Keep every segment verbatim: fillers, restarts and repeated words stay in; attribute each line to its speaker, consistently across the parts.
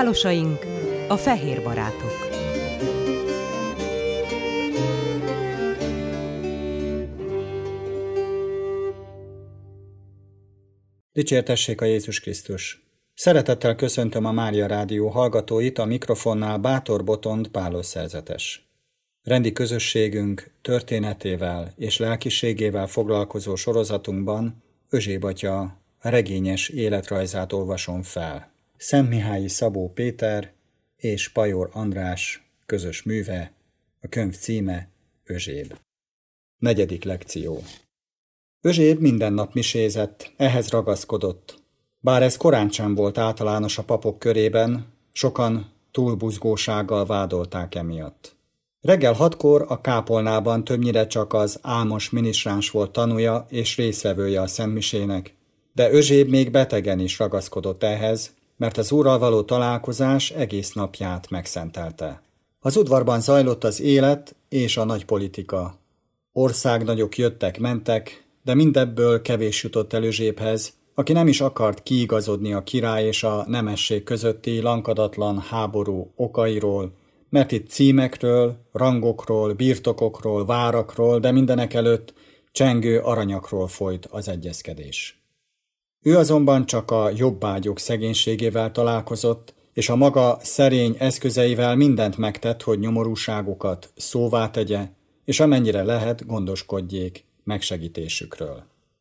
Speaker 1: Pálosaink, a fehér barátok.
Speaker 2: Dicsértessék a Jézus Krisztus! Szeretettel köszöntöm a Mária Rádió hallgatóit, a mikrofonnál Bátor Botond Pálos szerzetes. Rendi közösségünk történetével és lelkiségével foglalkozó sorozatunkban Özséb atya regényes életrajzát olvasom fel. Szentmihályi Szabó Péter és Pajor András közös műve, a könyv címe Özséb. Negyedik lekció. Özséb minden nap misézett, ehhez ragaszkodott. Bár ez korántsem volt általános a papok körében, sokan túlbuzgósággal vádolták emiatt. Reggel hatkor a kápolnában többnyire csak az álmos minisztráns volt tanúja és részvevője a szentmisének, de Özséb még betegen is ragaszkodott ehhez, mert az Úrral való találkozás egész napját megszentelte. Az udvarban zajlott az élet és a nagy politika. Országnagyok jöttek-mentek, de mindebből kevés jutott el Özsébhez, aki nem is akart kiigazodni a király és a nemesség közötti lankadatlan háború okairól, mert itt címekről, rangokról, birtokokról, várakról, de mindenekelőtt csengő aranyakról folyt az egyezkedés. Ő azonban csak a jobbágyok szegénységével találkozott, és a maga szerény eszközeivel mindent megtett, hogy nyomorúságukat szóvá tegye, és amennyire lehet, gondoskodjék megsegítésükről.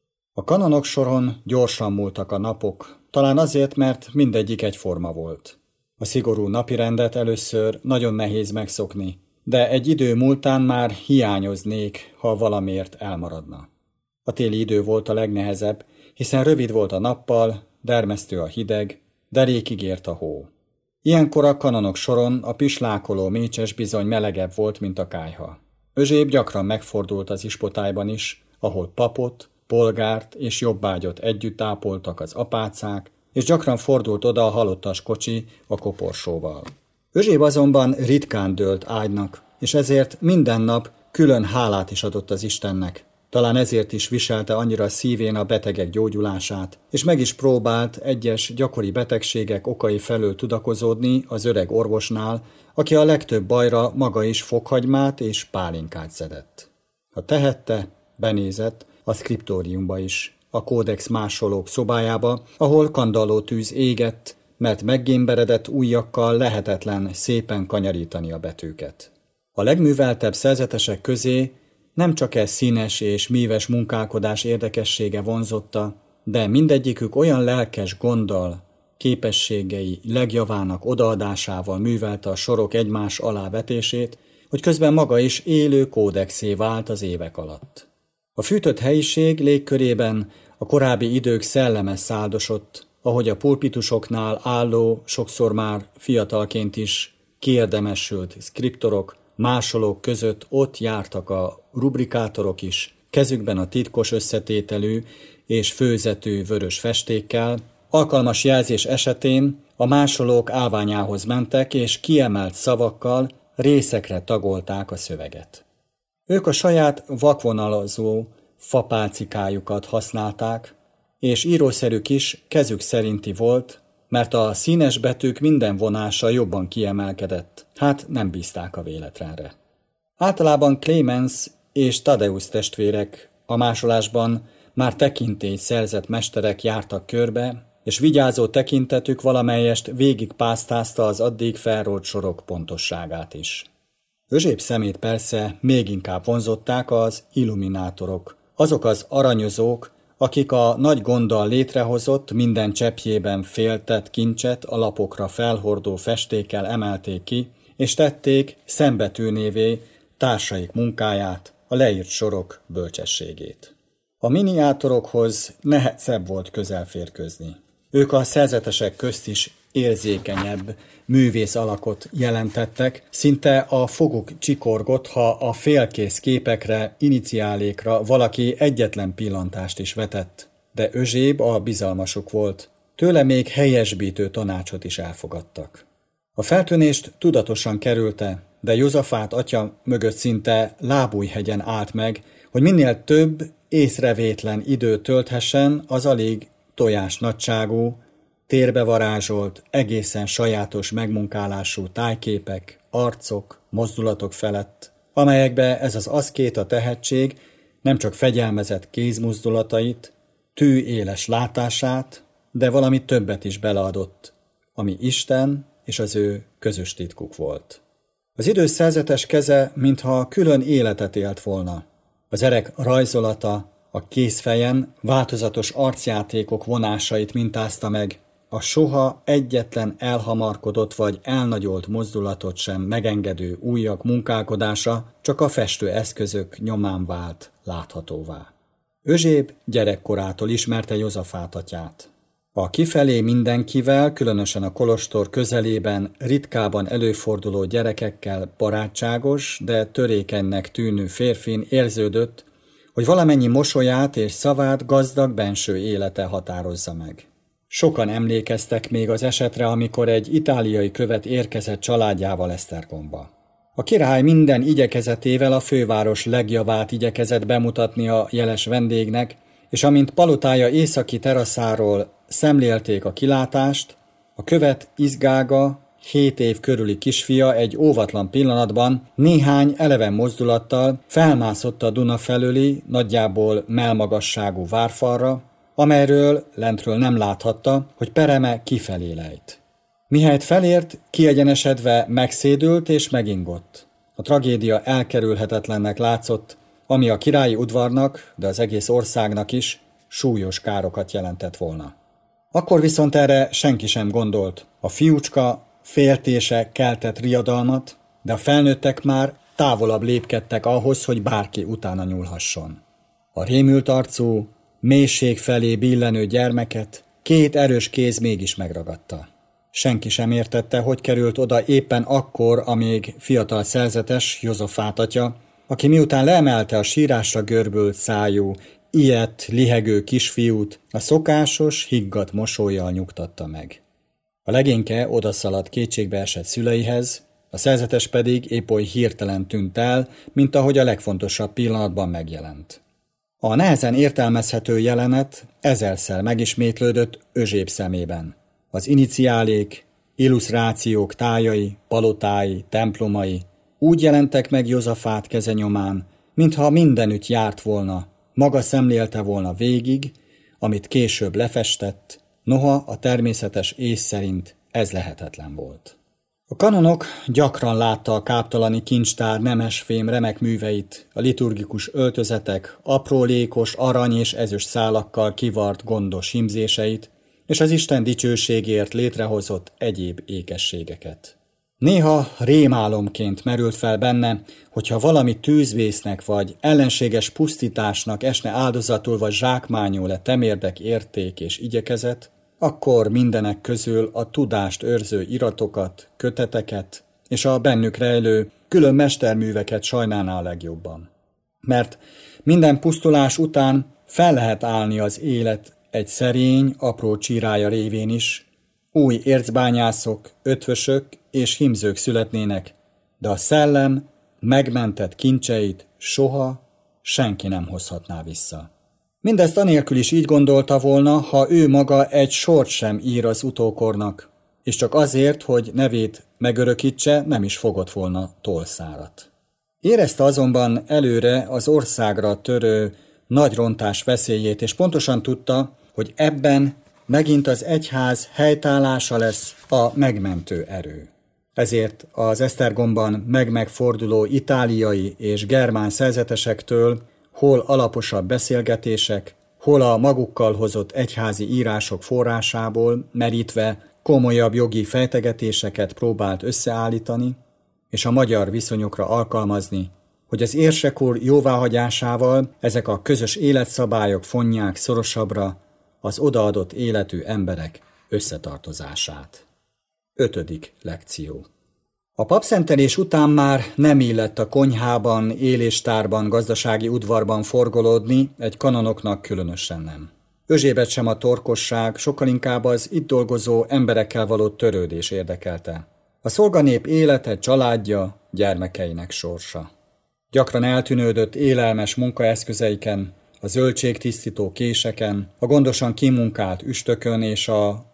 Speaker 2: A kanonok soron gyorsan múltak a napok, talán azért, mert mindegyik egyforma volt. A szigorú napirendet először nagyon nehéz megszokni, de egy idő múltán már hiányoznék, ha valamiért elmaradna. A téli idő volt a legnehezebb, hiszen rövid volt a nappal, dermesztő a hideg, derékig ért a hó. Ilyenkor a kanonok soron a pislákoló mécses bizony melegebb volt, mint a kályha. Özséb gyakran megfordult az ispotályban is, ahol papot, polgárt és jobbágyot együtt ápoltak az apácák, és gyakran fordult oda a halottas kocsi a koporsóval. Özséb azonban ritkán dőlt ágynak, és ezért minden nap külön hálát is adott az Istennek. Talán ezért is viselte annyira szívén a betegek gyógyulását, és meg is próbált egyes gyakori betegségek okai felől tudakozódni az öreg orvosnál, aki a legtöbb bajra maga is fokhagymát és pálinkát szedett. Ha tehette, benézett a szkriptóriumba is, a kódex másolók szobájába, ahol kandalló tűz égett, mert meggémberedett ujjakkal lehetetlen szépen kanyarítani a betűket. A legműveltebb szerzetesek közé nem csak ez színes és míves munkálkodás érdekessége vonzotta, de mindegyikük olyan lelkes gonddal, képességei legjavának odaadásával művelte a sorok egymás alá vetését, hogy közben maga is élő kódexé vált az évek alatt. A fűtött helyiség légkörében a korábbi idők szelleme száldosott, ahogy a pulpitusoknál álló, sokszor már fiatalként is kiérdemesült szkriptorok, másolók között ott jártak a rubrikátorok is, kezükben a titkos összetételű és főzetű vörös festékkel. Alkalmas jelzés esetén a másolók állványához mentek, és kiemelt szavakkal részekre tagolták a szöveget. Ők a saját vakvonalazó fapálcikájukat használták, és írószerük is kezük szerinti volt, mert a színes betűk minden vonása jobban kiemelkedett, hát nem bízták a véletlenre. Általában Clemens és Tadeusz testvérek a másolásban már tekintélyt szerzett mesterek jártak körbe, és vigyázó tekintetük valamelyest végigpásztázta az addig felrótt sorok pontosságát is. Özséb szemét persze még inkább vonzották az illuminátorok, azok az aranyozók, akik a nagy gonddal létrehozott, minden cseppjében féltett kincset a lapokra felhordó festékkel emelték ki, és tették szembetűnévé társaik munkáját, a leírt sorok bölcsességét. A miniátorokhoz nehezebb volt közelférkőzni. Ők a szerzetesek közt is érzékenyebb művész alakot jelentettek, szinte a foguk csikorgott, ha a félkész képekre, iniciálékra valaki egyetlen pillantást is vetett. De Özséb a bizalmasuk volt, tőle még helyesbítő tanácsot is elfogadtak. A feltűnést tudatosan kerülte, de Józsafát atya mögött szinte lábújhegyen állt meg, hogy minél több észrevétlen időt tölthessen az alig tojás nagyságú, térbevarázsolt, egészen sajátos megmunkálású tájképek, arcok, mozdulatok felett, amelyekbe ez az aszkéta tehetség nem csak fegyelmezett kézmozdulatait, tű éles látását, de valami többet is beleadott, ami Isten és az ő közös titkuk volt. Az idős szerzetes keze, mintha külön életet élt volna. Az erek rajzolata a kézfejen változatos arcjátékok vonásait mintázta meg, a soha egyetlen elhamarkodott vagy elnagyolt mozdulatot sem megengedő ujjak munkálkodása csak a festő eszközök nyomán vált láthatóvá. Özséb gyerekkorától ismerte Józsafát atyát. A kifelé mindenkivel, különösen a kolostor közelében ritkában előforduló gyerekekkel barátságos, de törékenynek tűnő férfin érződött, hogy valamennyi mosolyát és szavát gazdag benső élete határozza meg. Sokan emlékeztek még az esetre, amikor egy itáliai követ érkezett családjával Esztergomba. A király minden igyekezetével a főváros legjavát igyekezett bemutatni a jeles vendégnek, és amint palotája északi teraszáról szemlélték a kilátást, a követ izgága, hét év körüli kisfia egy óvatlan pillanatban néhány eleven mozdulattal felmászott a Duna felőli, nagyjából mellmagasságú várfalra, amelyről lentről nem láthatta, hogy pereme kifelé lejt. Mihelyt felért, kiegyenesedve megszédült és megingott. A tragédia elkerülhetetlennek látszott, ami a királyi udvarnak, de az egész országnak is súlyos károkat jelentett volna. Akkor viszont erre senki sem gondolt. A fiúcska féltése keltett riadalmat, de a felnőttek már távolabb lépkedtek ahhoz, hogy bárki utána nyúlhasson. A rémült arcú, mélység felé billenő gyermeket két erős kéz mégis megragadta. Senki sem értette, hogy került oda éppen akkor a még fiatal szerzetes Józsafát atya, aki miután leemelte a sírásra görbült szájú, ilyet, lihegő kisfiút, a szokásos, higgadt mosollyal nyugtatta meg. A legényke odaszaladt kétségbe esett szüleihez, a szerzetes pedig épp oly hirtelen tűnt el, mint ahogy a legfontosabb pillanatban megjelent. A nehezen értelmezhető jelenet ezerszer megismétlődött Özséb szemében. Az iniciálék, illusztrációk tájai, palotái, templomai úgy jelentek meg Józsafát keze nyomán, mintha mindenütt járt volna, maga szemlélte volna végig, amit később lefestett, noha a természetes ész szerint ez lehetetlen volt. A kanonok gyakran látta a káptalani kincstár nemesfém remek műveit, a liturgikus öltözetek aprólékos arany és ezüst szálakkal kivart gondos hímzéseit, és az Isten dicsőségért létrehozott egyéb ékességeket. Néha rémálomként merült fel benne, hogyha valami tűzvésznek vagy ellenséges pusztításnak esne áldozatul vagy zsákmányul a temérdek érték és igyekezet, akkor mindenek közül a tudást őrző iratokat, köteteket és a bennük rejlő külön mesterműveket sajnálná a legjobban. Mert minden pusztulás után fel lehet állni az élet egy szerény, apró csírája révén is, új ércbányászok, ötvösök és hímzők születnének, de a szellem megmentett kincseit soha senki nem hozhatná vissza. Mindezt anélkül is így gondolta volna, ha ő maga egy sort sem ír az utókornak, és csak azért, hogy nevét megörökítse, nem is fogott volna tollszárat. Érezte azonban előre az országra törő nagy rontás veszélyét, és pontosan tudta, hogy ebben megint az egyház helytállása lesz a megmentő erő. Ezért az Esztergomban meg-megforduló itáliai és germán szerzetesektől hol alaposabb beszélgetések, hol a magukkal hozott egyházi írások forrásából merítve komolyabb jogi fejtegetéseket próbált összeállítani, és a magyar viszonyokra alkalmazni, hogy az érsek úr jóváhagyásával ezek a közös életszabályok fonják szorosabbra az odaadott életű emberek összetartozását. Ötödik lekció. A papszentelés után már nem illett a konyhában, éléstárban, gazdasági udvarban forgolódni, egy kanonoknak különösen nem. Özsébet sem a torkosság, sokkal inkább az itt dolgozó emberekkel való törődés érdekelte. A szolganép élete, családja, gyermekeinek sorsa. Gyakran eltűnődött élelmes munkaeszközeiken, a zöldségtisztító késeken, a gondosan kimunkált üstökön és a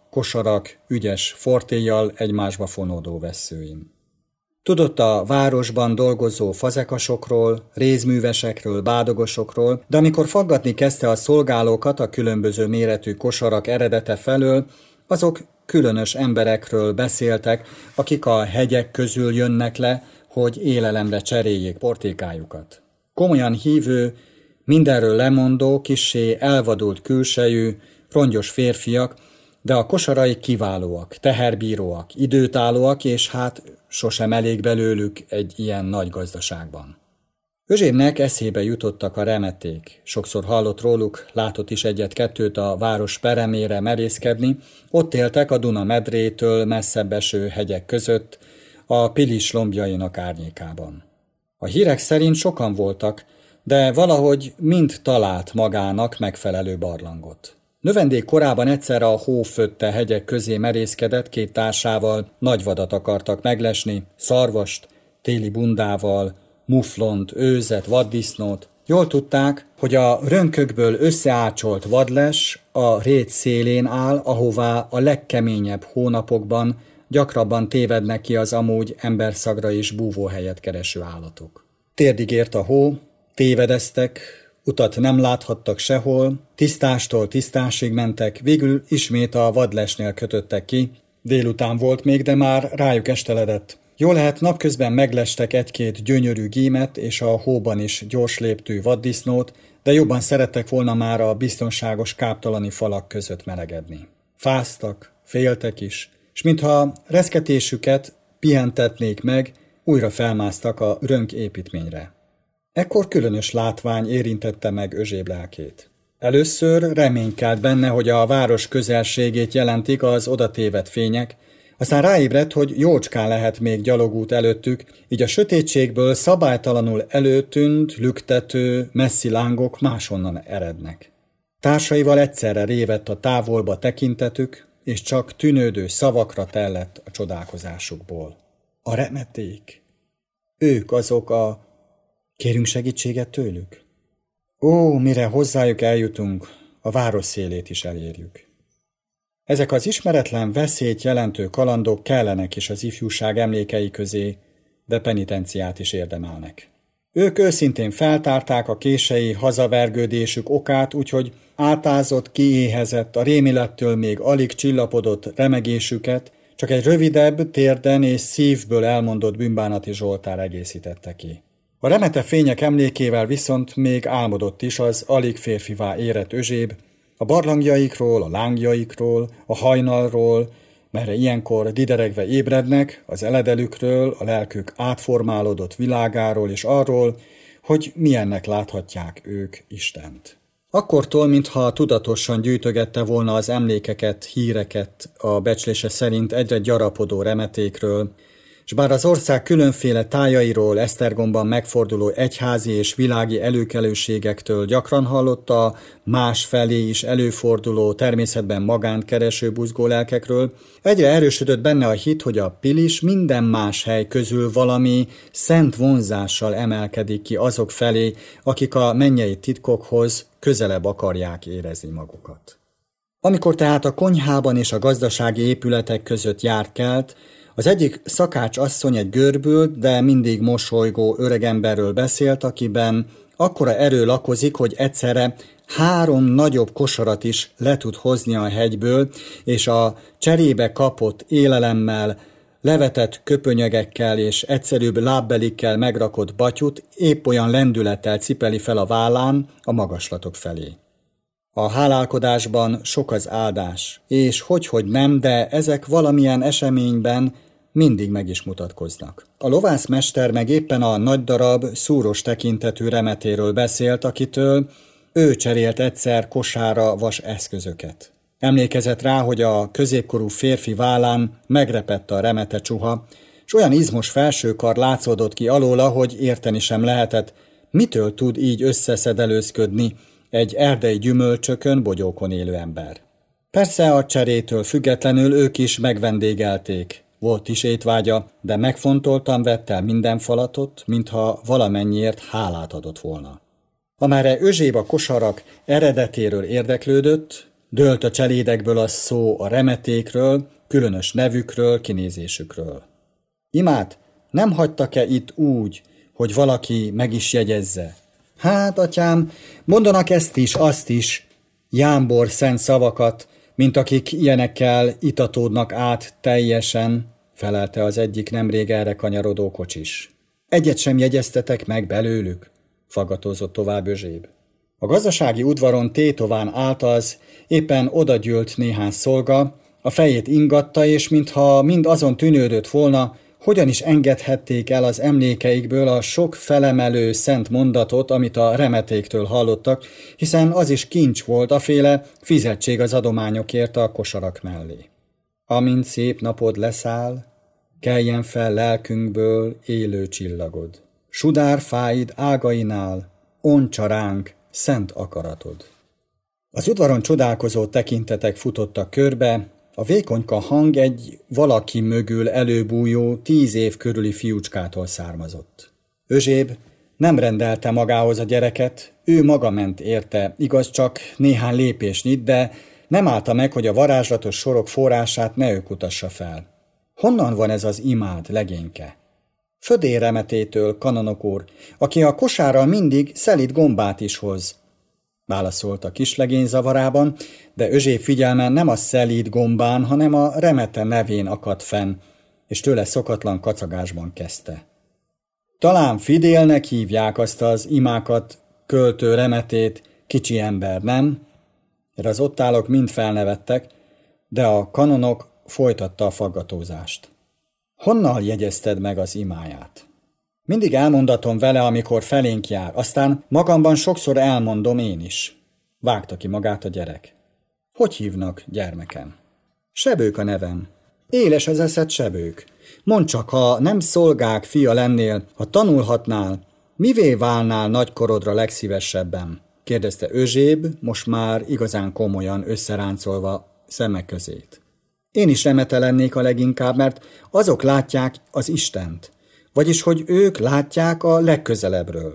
Speaker 2: kosarak ügyes fortéjjal egymásba fonódó vesszőin. Tudott a városban dolgozó fazekasokról, rézművesekről, bádogosokról, de amikor faggatni kezdte a szolgálókat a különböző méretű kosarak eredete felől, azok különös emberekről beszéltek, akik a hegyek közül jönnek le, hogy élelemre cseréljék portékájukat. Komolyan hívő, mindenről lemondó, kissé elvadult külsejű, rongyos férfiak, de a kosarai kiválóak, teherbíróak, időtállóak, és hát sosem elég belőlük egy ilyen nagy gazdaságban. Özsémnek eszébe jutottak a remeték. Sokszor hallott róluk, látott is egyet-kettőt a város peremére merészkedni, ott éltek a Duna medrétől messzebb eső hegyek között, a Pilis lombjainak árnyékában. A hírek szerint sokan voltak, de valahogy mind talált magának megfelelő barlangot. Növendék korában egyszer a hófötte hegyek közé merészkedett, két társával nagy vadat akartak meglesni, szarvast, téli bundával, muflont, őzet, vaddisznót. Jól tudták, hogy a rönkökből összeácsolt vadles a rét szélén áll, ahová a legkeményebb hónapokban gyakrabban tévednek ki az amúgy emberszagra is búvóhelyet kereső állatok. Térdig ért a hó, tévedeztek, utat nem láthattak sehol, tisztástól tisztásig mentek, végül ismét a vadlesnél kötöttek ki. Délután volt még, de már rájuk esteledett. Jól lehet, napközben meglestek egy-két gyönyörű gímet és a hóban is gyors léptű vaddisznót, de jobban szerettek volna már a biztonságos káptalani falak között melegedni. Fáztak, féltek is, és mintha reszketésüket pihentetnék meg, újra felmásztak a rönk építményre. Ekkor különös látvány érintette meg Özséb lelkét. Először reménykelt benne, hogy a város közelségét jelentik az odatévedt fények, aztán ráébredt, hogy jócskán lehet még gyalogút előttük, így a sötétségből szabálytalanul előtűnt, lüktető, messzi lángok máshonnan erednek. Társaival egyszerre révett a távolba tekintetük, és csak tűnődő szavakra tellett a csodálkozásukból. A remeték. Ők azok a... Kérünk segítséget tőlük? Ó, mire hozzájuk eljutunk, a város szélét is elérjük. Ezek az ismeretlen veszélyt jelentő kalandok kellenek is az ifjúság emlékei közé, de penitenciát is érdemelnek. Ők őszintén feltárták a kései hazavergődésük okát, úgyhogy átázott, kiéhezett, a rémilettől még alig csillapodott remegésüket, csak egy rövidebb, térden és szívből elmondott bűnbánati zsoltár egészítette ki. A remete fények emlékével viszont még álmodott is az alig férfivá érett Özséb, a barlangjaikról, a lángjaikról, a hajnalról, merre ilyenkor dideregve ébrednek, az eledelükről, a lelkük átformálódott világáról és arról, hogy milyennek láthatják ők Istent. Akkortól, mintha tudatosan gyűjtögette volna az emlékeket, híreket a becslése szerint egyre gyarapodó remetékről, és bár az ország különféle tájairól, Esztergomban megforduló egyházi és világi előkelőségektől gyakran hallotta más felé is előforduló, természetben magánt kereső buzgólelkekről, egyre erősödött benne a hit, hogy a Pilis minden más hely közül valami szent vonzással emelkedik ki azok felé, akik a mennyei titkokhoz közelebb akarják érezni magukat. Amikor tehát a konyhában és a gazdasági épületek között járt kelt, az egyik szakács asszony egy görbült, de mindig mosolygó öregemberről beszélt, akiben akkora erő lakozik, hogy egyszerre három nagyobb kosarat is le tud hozni a hegyből, és a cserébe kapott élelemmel, levetett köpönyögekkel és egyszerűbb lábbelikkel megrakott batyut épp olyan lendülettel cipeli fel a vállán a magaslatok felé. A hálálkodásban sok az áldás, és hogyhogy nem, de ezek valamilyen eseményben mindig meg is mutatkoznak. A lovászmester meg éppen a nagy darab, szúros tekintetű remetéről beszélt, akitől ő cserélt egyszer kosára vas eszközöket. Emlékezett rá, hogy a középkorú férfi vállán megrepett a remete csuha, és olyan izmos felsőkar látszódott ki alóla, hogy érteni sem lehetett, mitől tud így összeszedelőzködni egy erdei gyümölcsökön, bogyókon élő ember. Persze a cserétől függetlenül ők is megvendégelték. Volt is étvágya, de megfontoltan vett el minden falatot, mintha valamennyiért hálát adott volna. Amerre Özséb a kosarak eredetéről érdeklődött, Dőlt a cselédekből a szó a remetékről, különös nevükről, kinézésükről. Imát nem hagytak-e itt úgy, hogy valaki meg is jegyezze? Hát, atyám, mondanak ezt is, azt is, jámbor szent szavakat, mint akik ilyenekkel itatódnak át teljesen, felelte az egyik nemrég erre kanyarodó kocsis. Egyet sem jegyeztetek meg belőlük, faggatózott tovább Özséb. A gazdasági udvaron tétován állt az, éppen odagyűlt néhány szolga, a fejét ingatta, és mintha mind azon tűnődött volna, hogyan is engedhették el az emlékeikből a sok felemelő szent mondatot, amit a remetéktől hallottak, hiszen az is kincs volt, aféle fizetség az adományokért a kosarak mellé. Amint szép napod leszáll, keljen fel lelkünkből élő csillagod. Sudárfáid ágainál ontsa ránk szent akaratod. Az udvaron csodálkozó tekintetek futottak körbe, a vékonyka hang egy valaki mögül előbújó tíz év körüli fiúcskától származott. Özséb nem rendelte magához a gyereket, ő maga ment érte, igaz csak néhány lépésnyit, de nem állta meg, hogy a varázslatos sorok forrását ne ő kutassa fel. Honnan van ez az imád, legényke? Födér remetétől, kanonok úr, aki a kosárral mindig szelíd gombát is hoz, válaszolt a kislegény zavarában, de Özséb figyelme nem a szelíd gombán, hanem a remete nevén akadt fenn, és tőle szokatlan kacagásban kezdte. Talán Fidélnek hívják azt az imákat, költő remetét, kicsi ember, nem? Erre az ott állók mind felnevettek, de a kanonok folytatta a faggatózást. Honnan jegyezted meg az imáját? Mindig elmondatom vele, amikor felénk jár, aztán magamban sokszor elmondom én is. Vágta ki magát a gyerek. Hogy hívnak, gyermekem? Sebők a nevem. Éles az eszed, Sebők. Mondd csak, ha nem szolgák fia lennél, ha tanulhatnál, mivé válnál nagykorodra legszívesebben? Kérdezte Özséb, most már igazán komolyan összeráncolva szemek közét. Én is remete lennék a leginkább, mert azok látják az Istent, vagyis hogy ők látják a legközelebbről.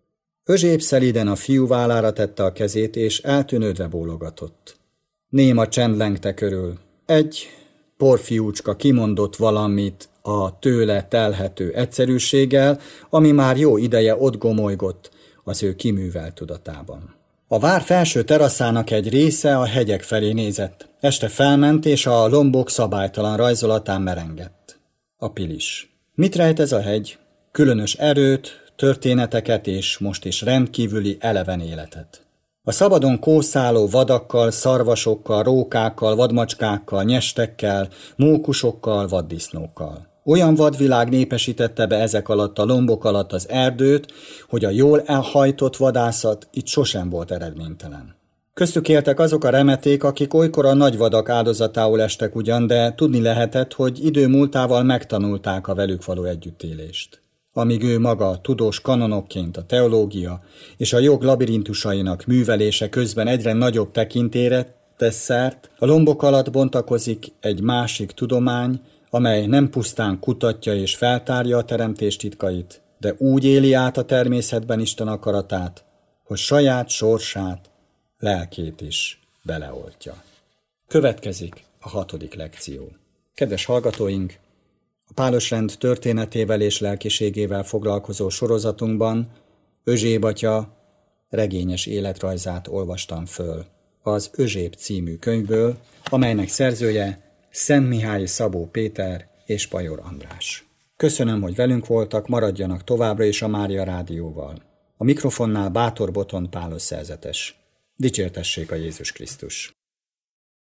Speaker 2: Özséb szelíden a fiú vállára tette a kezét, és eltűnődve bólogatott. Néma csend lengte körül. Egy porfiúcska kimondott valamit a tőle telhető egyszerűséggel, ami már jó ideje ott gomolygott az ő kiművelt tudatában. A vár felső teraszának egy része a hegyek felé nézett. Este felment, és a lombok szabálytalan rajzolatán merengett. A Pilis. Mit rejt ez a hegy? Különös erőt, történeteket és most is rendkívüli eleven életet. A szabadon kószáló vadakkal, szarvasokkal, rókákkal, vadmacskákkal, nyestekkel, mókusokkal, vaddisznókkal. Olyan vadvilág népesítette be ezek alatt a lombok alatt az erdőt, hogy a jól elhajtott vadászat itt sosem volt eredménytelen. Köztük éltek azok a remeték, akik olykor a nagy vadak áldozatául estek ugyan, de tudni lehetett, hogy idő múltával megtanulták a velük való együttélést. Amíg ő maga tudós kanonokként a teológia és a jog labirintusainak művelése közben egyre nagyobb tekintére tesz szert, a lombok alatt bontakozik egy másik tudomány, amely nem pusztán kutatja és feltárja a teremtés titkait, de úgy éli át a természetben Isten akaratát, hogy saját sorsát, lelkét is beleoltja. Következik a hatodik lekció. Kedves hallgatóink, a Pálosrend történetével és lelkiségével foglalkozó sorozatunkban Özséb atya regényes életrajzát olvastam föl az Özséb című könyvből, amelynek szerzője Szentmihályi Szabó Péter és Pajor András. Köszönöm, hogy velünk voltak, maradjanak továbbra is a Mária Rádióval. A mikrofonnál Bátor Botond Pálos szerzetes. Dicsértessék a Jézus Krisztus!